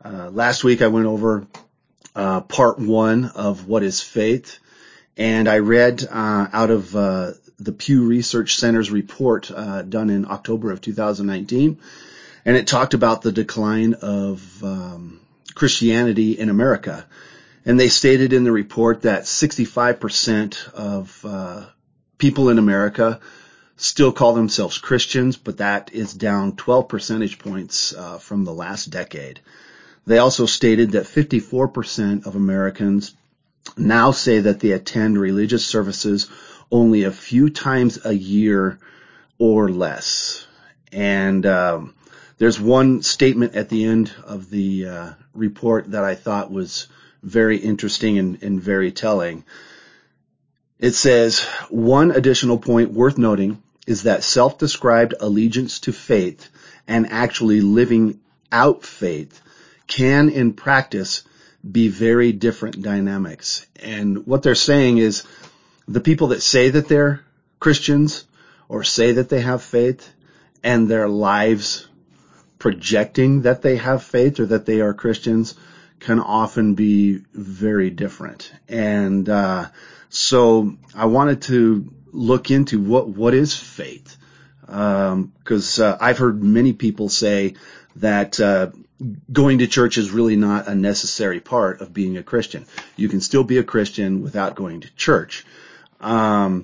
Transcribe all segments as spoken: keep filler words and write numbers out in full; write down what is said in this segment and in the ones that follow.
Uh, last week I went over uh, part one of What is Faith, and I read uh, out of uh, the Pew Research Center's report uh, done in October of two thousand nineteen, and it talked about the decline of um, Christianity in America. And they stated in the report that sixty-five percent of uh, people in America still call themselves Christians, but that is down twelve percentage points uh, from the last decade. They also stated that fifty-four percent of Americans now say that they attend religious services only a few times a year or less. And um, there's one statement at the end of the uh, report that I thought was very interesting and, and very telling. It says, one additional point worth noting is that self-described allegiance to faith and actually living out faith can, in practice, be very different dynamics. And what they're saying is the people that say that they're Christians or say that they have faith and their lives projecting that they have faith or that they are Christians can often be very different. And uh, so I wanted to look into what what is faith, because um, uh, I've heard many people say that uh, going to church is really not a necessary part of being a Christian. You can still be a Christian without going to church. Um,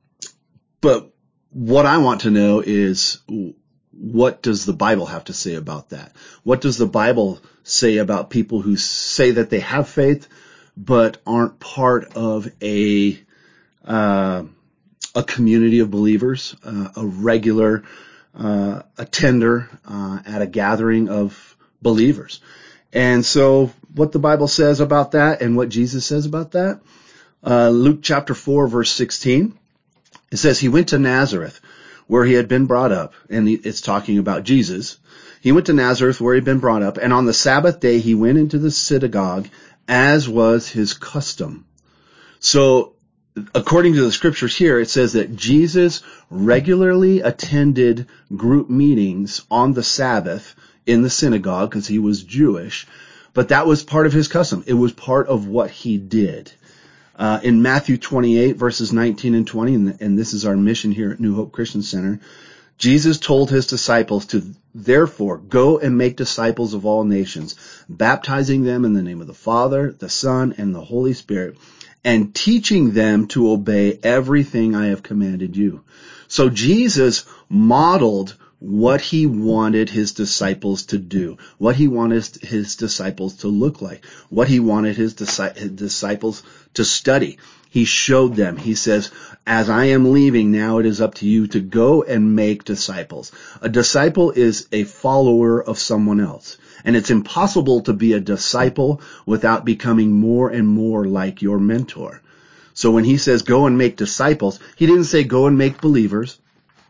but what I want to know is, what does the Bible have to say about that? What does the Bible say about people who say that they have faith but aren't part of a uh, a community of believers, uh, a regular uh, attender uh, at a gathering of believers? And so what the Bible says about that and what Jesus says about that, uh, Luke chapter four, verse sixteen, it says, he went to Nazareth, where he had been brought up, and it's talking about Jesus. He went to Nazareth, where he had been brought up, and on the Sabbath day he went into the synagogue, as was his custom. So, according to the scriptures here, it says that Jesus regularly attended group meetings on the Sabbath in the synagogue, because he was Jewish, but that was part of his custom. It was part of what he did. Uh, in Matthew twenty-eight, verses nineteen and twenty, and, and this is our mission here at New Hope Christian Center, Jesus told his disciples to therefore go and make disciples of all nations, baptizing them in the name of the Father, the Son, and the Holy Spirit, and teaching them to obey everything I have commanded you. So Jesus modeled what he wanted his disciples to do, what he wanted his disciples to look like, what he wanted his disciples to study. He showed them. He says, as I am leaving, now it is up to you to go and make disciples. A disciple is a follower of someone else. And it's impossible to be a disciple without becoming more and more like your mentor. So when he says go and make disciples, he didn't say go and make believers.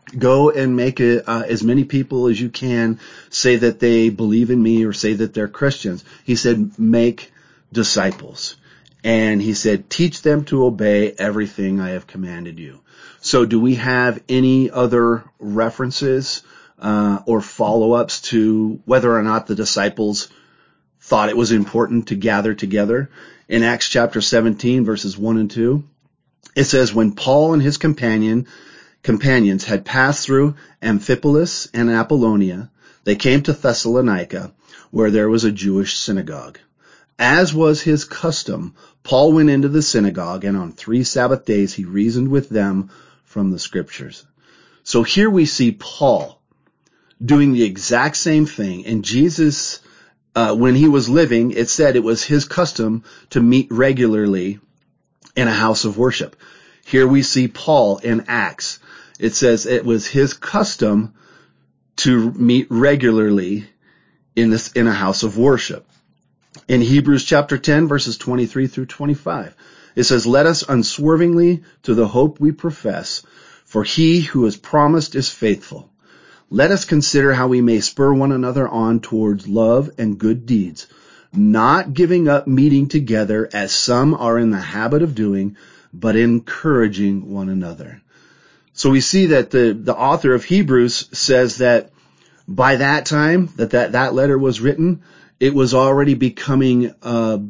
Go and make it, uh, as many people as you can say that they believe in me or say that they're Christians. He said, make disciples. And he said, teach them to obey everything I have commanded you. So do we have any other references uh, or follow-ups to whether or not the disciples thought it was important to gather together? In Acts chapter seventeen, verses one and two, it says, when Paul and his companion companions had passed through Amphipolis and Apollonia, they came to Thessalonica, where there was a Jewish synagogue. As was his custom, Paul went into the synagogue, and on three Sabbath days he reasoned with them from the scriptures. So here we see Paul doing the exact same thing. And Jesus, uh, when he was living, it said it was his custom to meet regularly in a house of worship. Here we see Paul in Acts. It says it was his custom to meet regularly in this, in a house of worship. In Hebrews chapter ten, verses twenty-three through twenty-five, it says, let us unswervingly to the hope we profess, for he who has promised is faithful. Let us consider how we may spur one another on towards love and good deeds, not giving up meeting together as some are in the habit of doing, but encouraging one another. So we see that the, the author of Hebrews says that by that time that, that that letter was written, It was already becoming uh,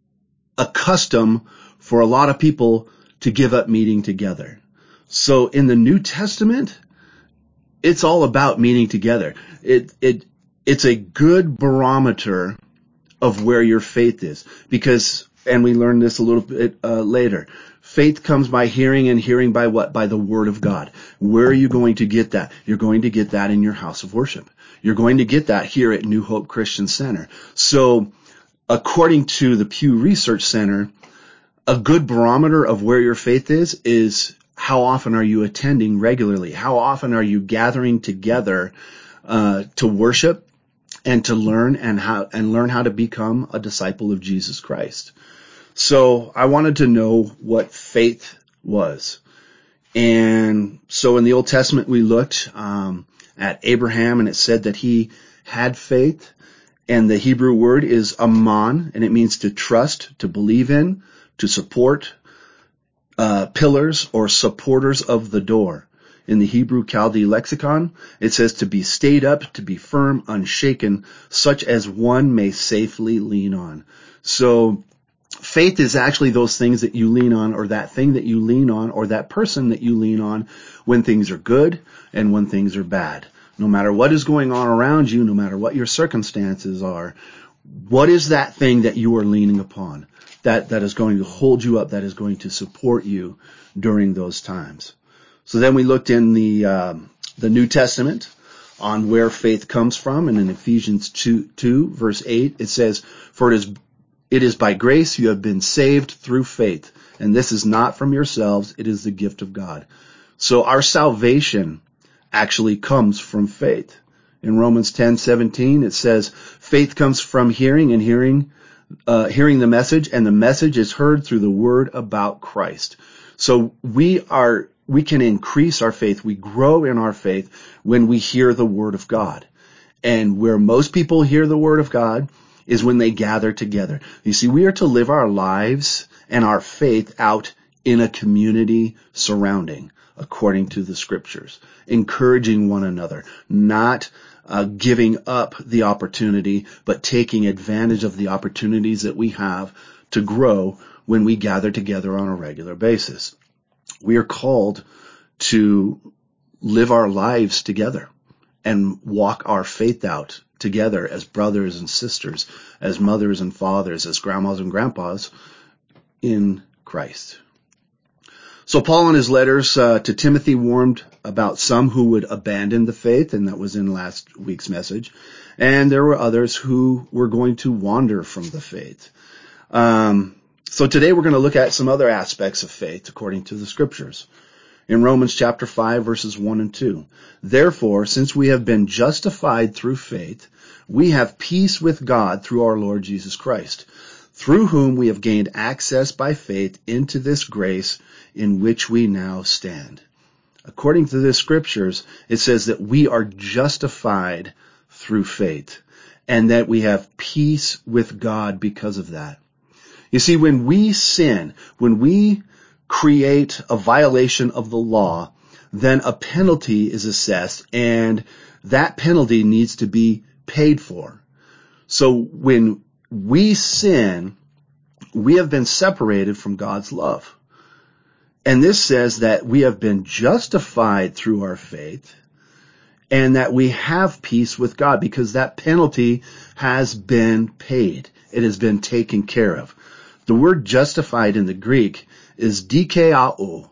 a custom for a lot of people to give up meeting together. So in the New Testament, it's all about meeting together. It it it's a good barometer of where your faith is, because, and we learned this a little bit uh, later, faith comes by hearing, and hearing by what? By the Word of God. Where are you going to get that? You're going to get that in your house of worship. You're going to get that here at New Hope Christian Center. So according to the Pew Research Center, a good barometer of where your faith is, is how often are you attending regularly? How often are you gathering together uh, to worship and to learn and how and learn how to become a disciple of Jesus Christ? So I wanted to know what faith was. And so in the Old Testament, we looked um, at Abraham, and it said that he had faith. And the Hebrew word is aman, and it means to trust, to believe in, to support, uh, pillars or supporters of the door. In the Hebrew Chaldee lexicon, it says to be stayed up, to be firm, unshaken, such as one may safely lean on. So faith is actually those things that you lean on, or that thing that you lean on, or that person that you lean on when things are good and when things are bad. No matter what is going on around you, no matter what your circumstances are, what is that thing that you are leaning upon that, that is going to hold you up, that is going to support you during those times? So then we looked in the um, the New Testament on where faith comes from, and in Ephesians two, two verse eight, it says, "For it is it is by grace you have been saved through faith, and this is not from yourselves, it is the gift of God." So our salvation actually comes from faith. In Romans ten seventeen, it says, "Faith comes from hearing, and hearing uh, hearing the message, and the message is heard through the word about Christ." So we are we can increase our faith, we grow in our faith when we hear the word of God. And where most people hear the word of God is when they gather together. You see, we are to live our lives and our faith out in a community surrounding, according to the scriptures, encouraging one another, not uh, giving up the opportunity, but taking advantage of the opportunities that we have to grow when we gather together on a regular basis. We are called to live our lives together and walk our faith out together as brothers and sisters, as mothers and fathers, as grandmas and grandpas in Christ. So Paul in his letters uh, to Timothy warned about some who would abandon the faith, and that was in last week's message. And there were others who were going to wander from the faith. Um, so today we're going to look at some other aspects of faith according to the scriptures. In Romans chapter five, verses one and two, "Therefore, since we have been justified through faith, we have peace with God through our Lord Jesus Christ, through whom we have gained access by faith into this grace in which we now stand." According to the scriptures, it says that we are justified through faith, and that we have peace with God because of that. You see, when we sin, when we create a violation of the law, then a penalty is assessed, and that penalty needs to be paid for. So when we sin, we have been separated from God's love. And this says that we have been justified through our faith, and that we have peace with God because that penalty has been paid. It has been taken care of. The word justified in the Greek is dikaiō,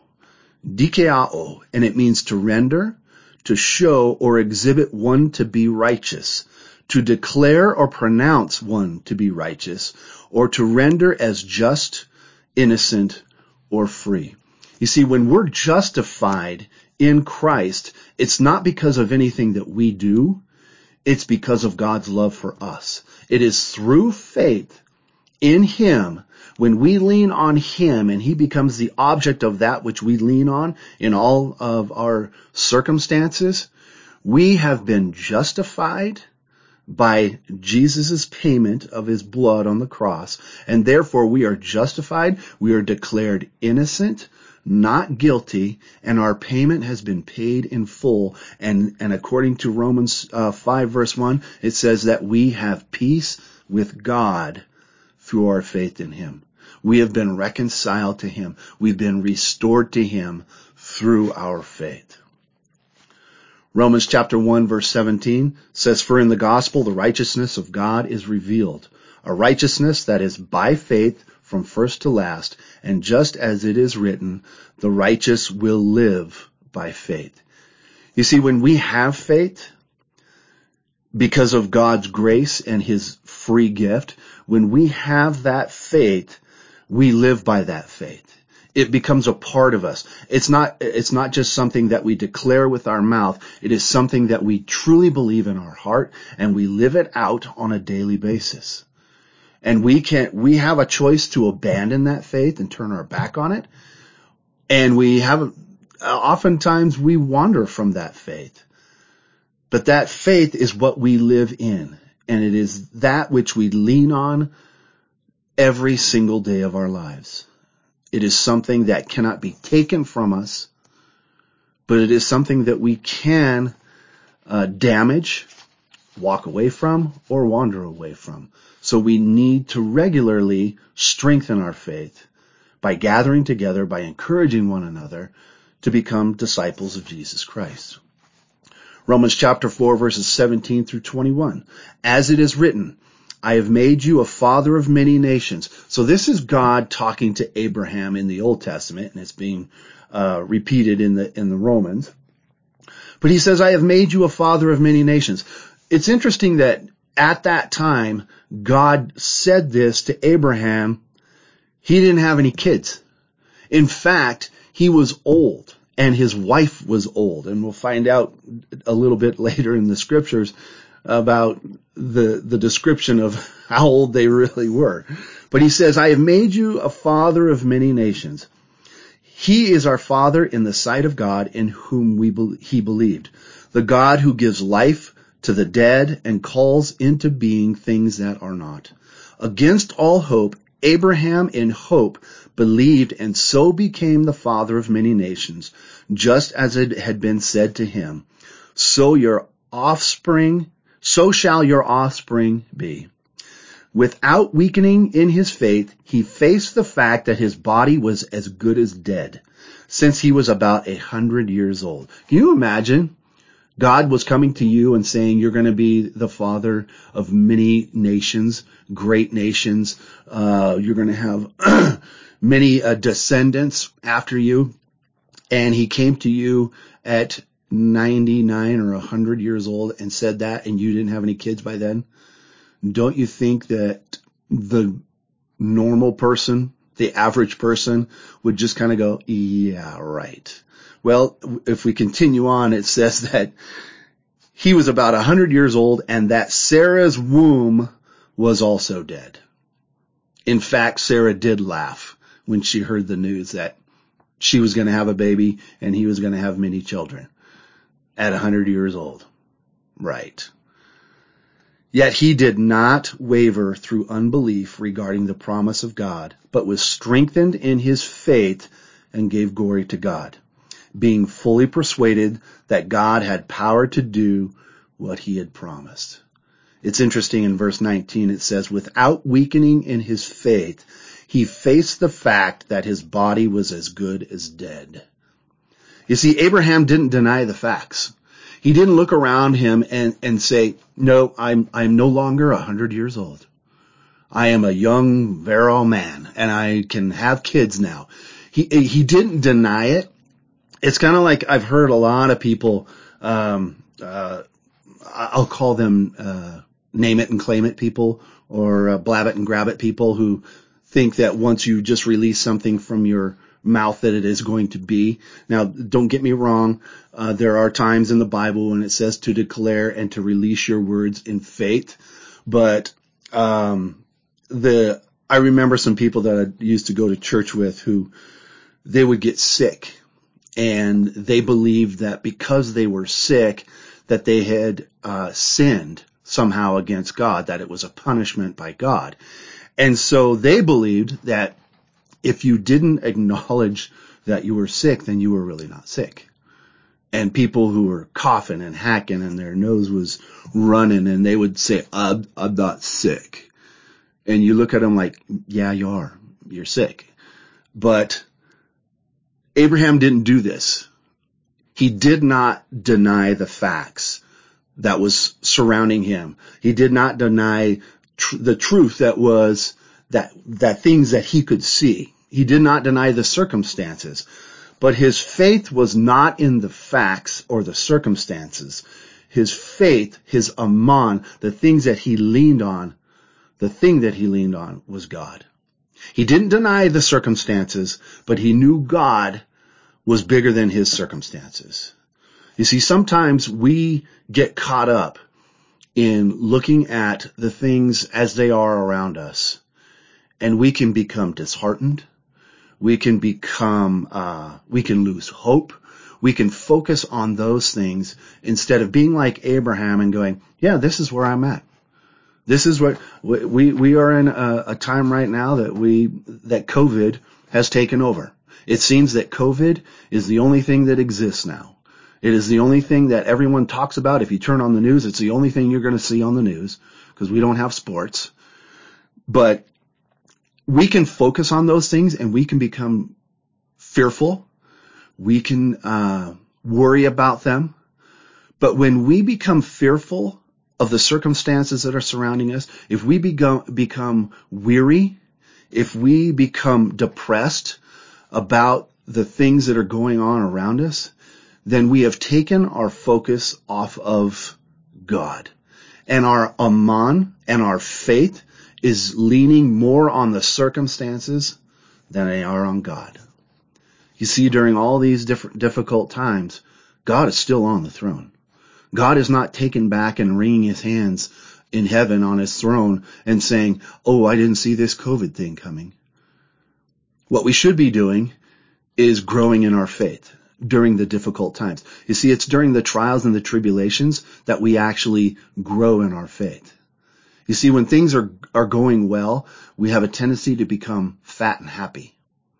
dikaiō, and it means to render, to show or exhibit one to be righteous, to declare or pronounce one to be righteous, or to render as just, innocent, or free. You see, when we're justified in Christ, it's not because of anything that we do, it's because of God's love for us. It is through faith in Him. When we lean on Him and He becomes the object of that which we lean on in all of our circumstances, we have been justified by Jesus' payment of His blood on the cross, and therefore we are justified, we are declared innocent, not guilty, and our payment has been paid in full. And, and according to Romans uh, five verse one, it says that we have peace with God through our faith in him. We have been reconciled to him. We've been restored to him through our faith. Romans chapter one verse seventeen says, "For in the gospel the righteousness of God is revealed, a righteousness that is by faith from first to last, and just as it is written, the righteous will live by faith." You see, when we have faith, because of God's grace and his free gift, when we have that faith, we live by that faith. It becomes a part of us. It's not, it's not just something that we declare with our mouth. It is something that we truly believe in our heart, and we live it out on a daily basis. And we can, we have a choice to abandon that faith and turn our back on it. And we have, oftentimes we wander from that faith. But that faith is what we live in. And it is that which we lean on every single day of our lives. It is something that cannot be taken from us, but it is something that we can uh, damage, walk away from, or wander away from. So we need to regularly strengthen our faith by gathering together, by encouraging one another to become disciples of Jesus Christ. Romans chapter four verses seventeen through twenty-one. "As it is written, I have made you a father of many nations." So this is God talking to Abraham in the Old Testament, and it's being uh, repeated in the in the Romans. But he says, "I have made you a father of many nations." It's interesting that at that time, God said this to Abraham. He didn't have any kids. In fact, he was old, and his wife was old. And we'll find out a little bit later in the scriptures about the the description of how old they really were. But he says, "I have made you a father of many nations." He is our Father in the sight of God, in whom we be- he believed, the God who gives life to the dead and calls into being things that are not. Against all hope, Abraham in hope believed, and so became the father of many nations, just as it had been said to him, "So your offspring So shall your offspring be." Without weakening in his faith, he faced the fact that his body was as good as dead, since he was about a hundred years old. Can you imagine? God was coming to you and saying, you're going to be the father of many nations, great nations. Uh, you're going to have many uh, descendants after you. And he came to you at ninety-nine or one hundred years old and said that, and you didn't have any kids by then. Don't you think that the normal person, the average person, would just kind of go, yeah, right. Well, if we continue on, it says that he was about one hundred years old and that Sarah's womb was also dead. In fact, Sarah did laugh when she heard the news that she was going to have a baby and he was going to have many children. At one hundred years old. Right. Yet he did not waver through unbelief regarding the promise of God, but was strengthened in his faith and gave glory to God, being fully persuaded that God had power to do what he had promised. It's interesting in verse nineteen, it says, "Without weakening in his faith, he faced the fact that his body was as good as dead." You see, Abraham didn't deny the facts. He didn't look around him and, and say, no, I'm, I'm no longer a hundred years old. I am a young, virile man and I can have kids now. He, he didn't deny it. It's kind of like I've heard a lot of people, um, uh, I'll call them, uh, name it and claim it people, or uh, blab it and grab it people, who think that once you just release something from your mouth that it is going to be. Now, don't get me wrong. Uh, there are times in the Bible when it says to declare and to release your words in faith. But, um, the, I remember some people that I used to go to church with who they would get sick, and they believed that because they were sick that they had, uh, sinned somehow against God, that it was a punishment by God. And so they believed that if you didn't acknowledge that you were sick, then you were really not sick. And people who were coughing and hacking and their nose was running, and they would say, I'm, I'm not sick. And you look at them like, yeah, you are. You're sick. But Abraham didn't do this. He did not deny the facts that was surrounding him. He did not deny tr- the truth that was that, that things that he could see. He did not deny the circumstances. But his faith was not in the facts or the circumstances. His faith, his aman, the things that he leaned on, the thing that he leaned on was God. He didn't deny the circumstances, but he knew God was bigger than his circumstances. You see, sometimes we get caught up in looking at the things as they are around us, and we can become disheartened. We can become, uh, we can lose hope. We can focus on those things instead of being like Abraham and going, yeah, this is where I'm at. This is what we, we are in a, a time right now that we, that COVID has taken over. It seems that COVID is the only thing that exists now. It is the only thing that everyone talks about. If you turn on the news, it's the only thing you're going to see on the news because we don't have sports. But we can focus on those things and we can become fearful. We can uh, worry about them. But when we become fearful of the circumstances that are surrounding us, if we become, become weary, if we become depressed about the things that are going on around us, then we have taken our focus off of God. And our aman and our faith is leaning more on the circumstances than they are on God. You see, during all these different difficult times, God is still on the throne. God is not taken back and wringing his hands in heaven on his throne and saying, oh, I didn't see this COVID thing coming. What we should be doing is growing in our faith during the difficult times. You see, it's during the trials and the tribulations that we actually grow in our faith. You see, when things are, are going well, we have a tendency to become fat and happy,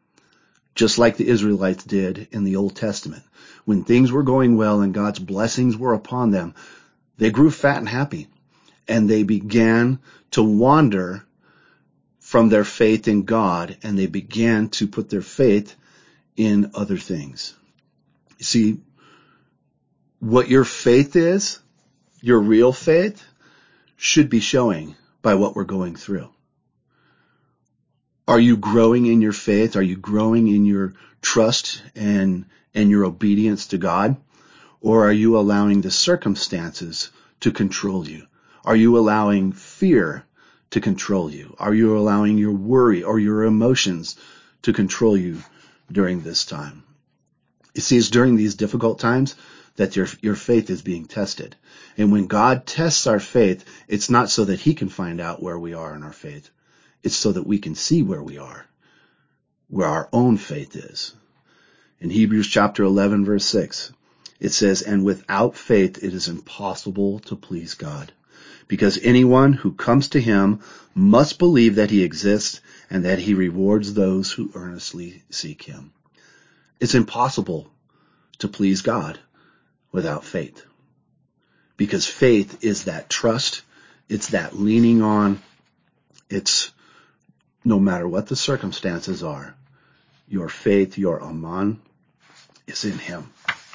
just like the Israelites did in the Old Testament. When things were going well and God's blessings were upon them, they grew fat and happy, and they began to wander from their faith in God, and they began to put their faith in other things. You see, what your faith is, your real faith, should be showing by what we're going through. Are you growing in your faith? Are you growing in your trust and, and your obedience to God? Or are you allowing the circumstances to control you? Are you allowing fear to control you? Are you allowing your worry or your emotions to control you during this time? You see, it's during these difficult times that your, your faith is being tested. And when God tests our faith, it's not so that he can find out where we are in our faith. It's so that we can see where we are, where our own faith is. In Hebrews chapter eleven, verse six, it says, and without faith it is impossible to please God, because anyone who comes to him must believe that he exists and that he rewards those who earnestly seek him. It's impossible to please God without faith, because faith is that trust, it's that leaning on, it's no matter what the circumstances are, your faith, your aman, is in him.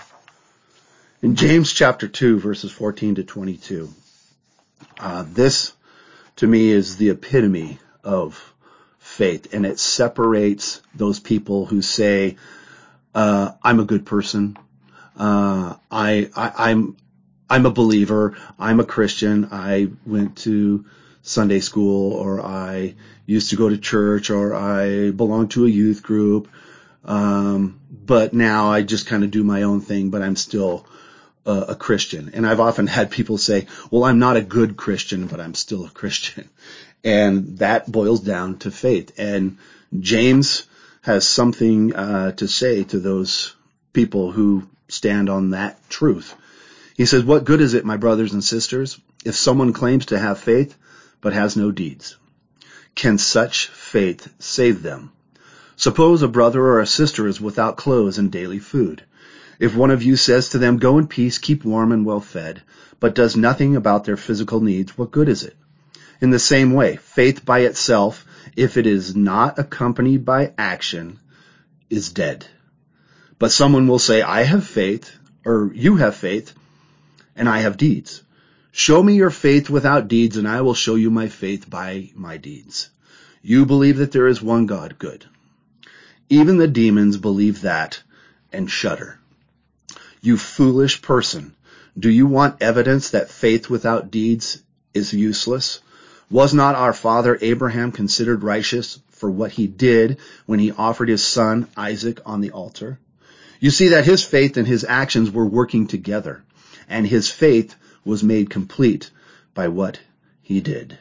In James chapter two, verses fourteen to twenty-two, uh, this to me is the epitome of faith, and it separates those people who say, uh, I'm a good person, uh, I, I, I'm, I'm a believer, I'm a Christian, I went to Sunday school, or I used to go to church, or I belong to a youth group, um, but now I just kind of do my own thing, but I'm still uh, a Christian. And I've often had people say, well, I'm not a good Christian, but I'm still a Christian. And that boils down to faith. And James has something uh, to say to those people who stand on that truth. He says, what good is it, my brothers and sisters, if someone claims to have faith but has no deeds? Can such faith save them? Suppose a brother or a sister is without clothes and daily food. If one of you says to them, go in peace, keep warm and well fed, but does nothing about their physical needs, what good is it? In the same way, faith by itself, if it is not accompanied by action, is dead. But someone will say, I have faith, or you have faith, and I have deeds. Show me your faith without deeds, and I will show you my faith by my deeds. You believe that there is one God. Good. Even the demons believe that and shudder. You foolish person, do you want evidence that faith without deeds is useless? Was not our father Abraham considered righteous for what he did when he offered his son Isaac on the altar? You see that his faith and his actions were working together, and his faith was made complete by what he did.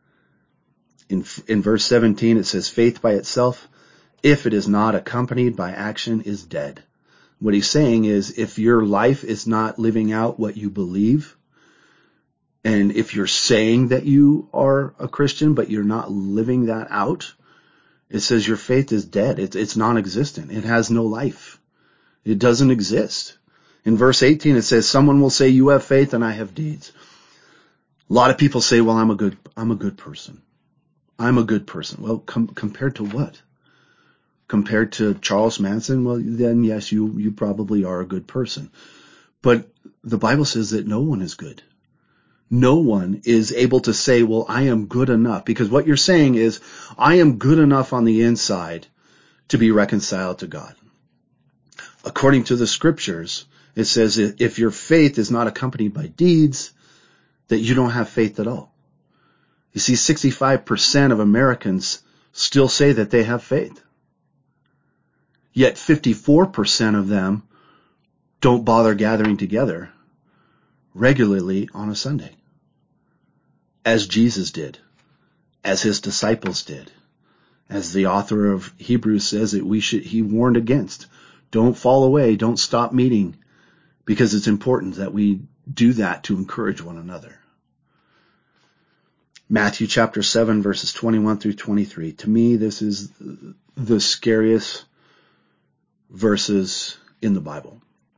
In, in verse seventeen, it says, faith by itself, if it is not accompanied by action, is dead. What he's saying is, if your life is not living out what you believe, and if you're saying that you are a Christian, but you're not living that out, it says your faith is dead. It's, it's non-existent. It has no life. It doesn't exist. In verse eighteen, it says, someone will say, you have faith and I have deeds. A lot of people say, well, I'm a good, I'm a good person. I'm a good person. Well, com- compared to what? Compared to Charles Manson, well, then yes, you, you probably are a good person. But the Bible says that no one is good. No one is able to say, well, I am good enough. Because what you're saying is, I am good enough on the inside to be reconciled to God. According to the scriptures, it says if your faith is not accompanied by deeds, that you don't have faith at all. You see, sixty-five percent of Americans still say that they have faith. Yet fifty-four percent of them don't bother gathering together regularly on a Sunday, as Jesus did, as his disciples did, as the author of Hebrews says that we should, he warned against. Don't fall away, don't stop meeting, because it's important that we do that to encourage one another. Matthew chapter seven, verses twenty-one through twenty-three. To me, this is the scariest verses in the Bible.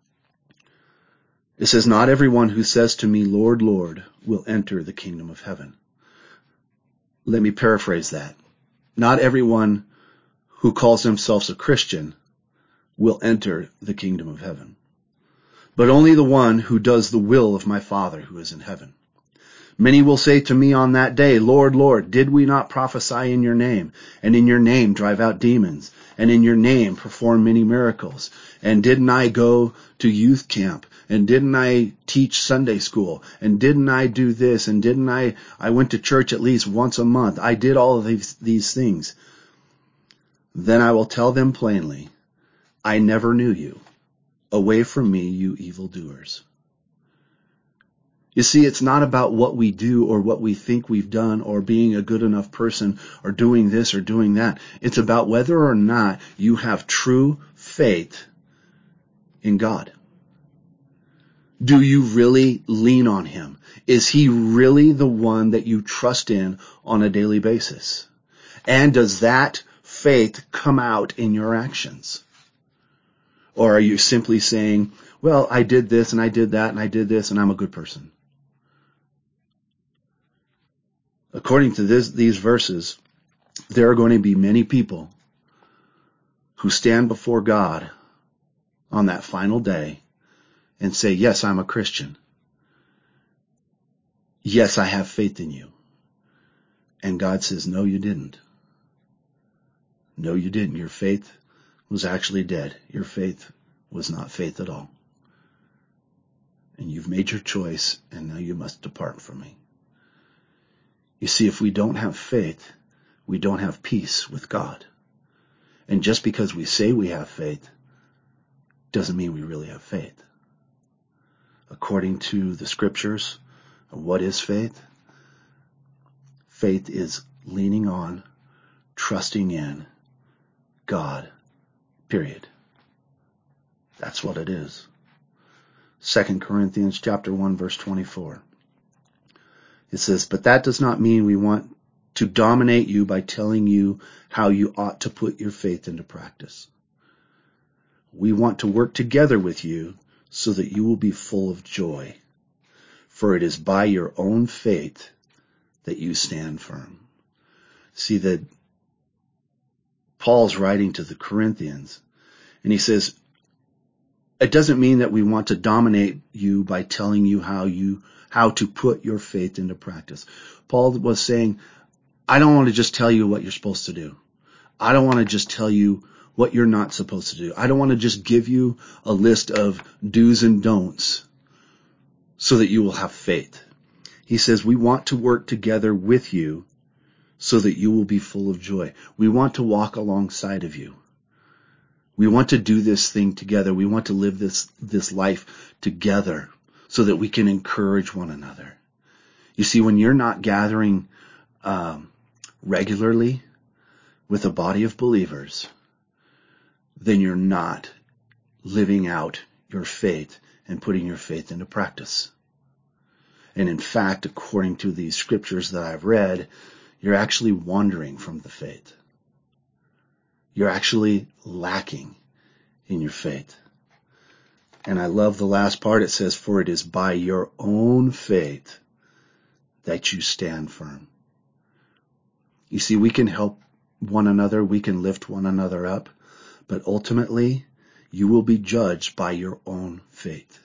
It says, not everyone who says to me, Lord, Lord, will enter the kingdom of heaven. Let me paraphrase that. Not everyone who calls themselves a Christian will enter the kingdom of heaven, but only the one who does the will of my Father who is in heaven. Many will say to me on that day, Lord, Lord, did we not prophesy in your name, and in your name drive out demons, and in your name perform many miracles? And didn't I go to youth camp? And didn't I teach Sunday school? And didn't I do this? And didn't I, I went to church at least once a month. I did all of these, these things. Then I will tell them plainly, I never knew you. Away from me, you evildoers. You see, it's not about what we do or what we think we've done or being a good enough person or doing this or doing that. It's about whether or not you have true faith in God. Do you really lean on him? Is he really the one that you trust in on a daily basis? And does that faith come out in your actions? Or are you simply saying, well, I did this and I did that and I did this and I'm a good person? According to this, these verses, there are going to be many people who stand before God on that final day and say, yes, I'm a Christian. Yes, I have faith in you. And God says, no, you didn't. No, you didn't. Your faith was actually dead. Your faith was not faith at all. And you've made your choice, and now you must depart from me. You see, if we don't have faith, we don't have peace with God. And just because we say we have faith doesn't mean we really have faith. According to the scriptures, what is faith? Faith is leaning on, trusting in God, period. That's what it is. Second Corinthians chapter one, verse twenty-four. It says, but that does not mean we want to dominate you by telling you how you ought to put your faith into practice. We want to work together with you so that you will be full of joy. For it is by your own faith that you stand firm. See that Paul's writing to the Corinthians, and he says, it doesn't mean that we want to dominate you by telling you how you, how to put your faith into practice. Paul was saying, I don't want to just tell you what you're supposed to do. I don't want to just tell you what you're not supposed to do. I don't want to just give you a list of do's and don'ts so that you will have faith. He says, we want to work together with you so that you will be full of joy. We want to walk alongside of you. We want to do this thing together. We want to live this, this life together so that we can encourage one another. You see, when you're not gathering um, regularly with a body of believers, then you're not living out your faith and putting your faith into practice. And in fact, according to these scriptures that I've read, you're actually wandering from the faith. You're actually lacking in your faith. And I love the last part. It says, for it is by your own faith that you stand firm. You see, we can help one another. We can lift one another up. But ultimately, you will be judged by your own faith.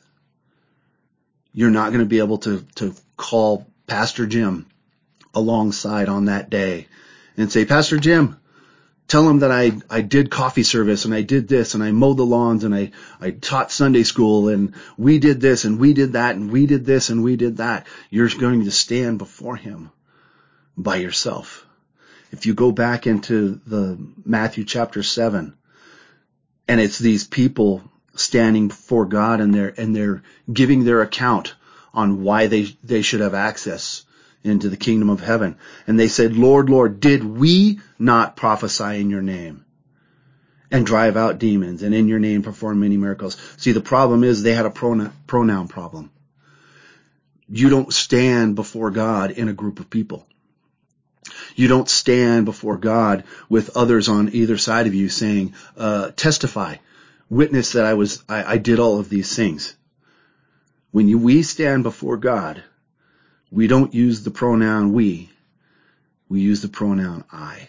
You're not going to be able to, to call Pastor Jim alongside on that day and say, Pastor Jim, tell him that I, I did coffee service and I did this and I mowed the lawns and I, I taught Sunday school and we did this and we did that and we did this and we did that. You're going to stand before him by yourself. If you go back into the Matthew chapter seven, and it's these people standing before God and they're, and they're giving their account on why they, they should have access into the kingdom of heaven. And they said, Lord, Lord, did we not prophesy in your name and drive out demons and in your name perform many miracles? See, the problem is they had a pronoun, pronoun problem. You don't stand before God in a group of people. You don't stand before God with others on either side of you saying, uh, testify, witness that I was, I, I did all of these things. When you, we stand before God, we don't use the pronoun we, we use the pronoun I.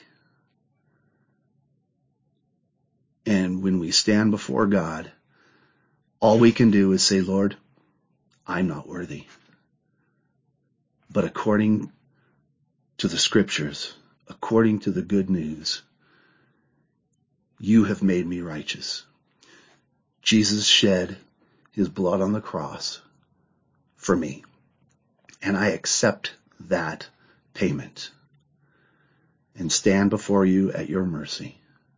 And when we stand before God, all we can do is say, Lord, I'm not worthy. But according to the scriptures, according to the good news, you have made me righteous. Jesus shed his blood on the cross for me. And I accept that payment and stand before you at your mercy.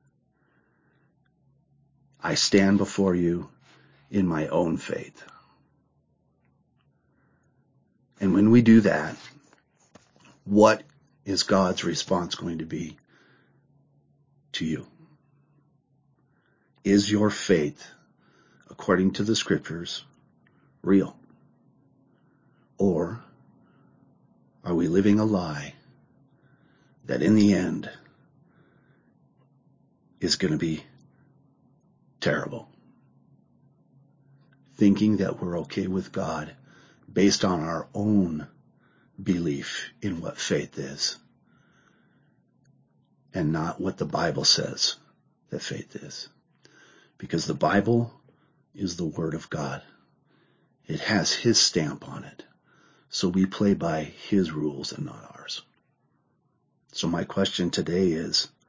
I stand before you in my own faith. And when we do that, what is God's response going to be to you? Is your faith, according to the scriptures, real? Or are we living a lie that in the end is going to be terrible? Thinking that we're okay with God based on our own belief in what faith is and not what the Bible says that faith is. Because the Bible is the Word of God. It has His stamp on it. So we play by His rules and not ours. So my question today is,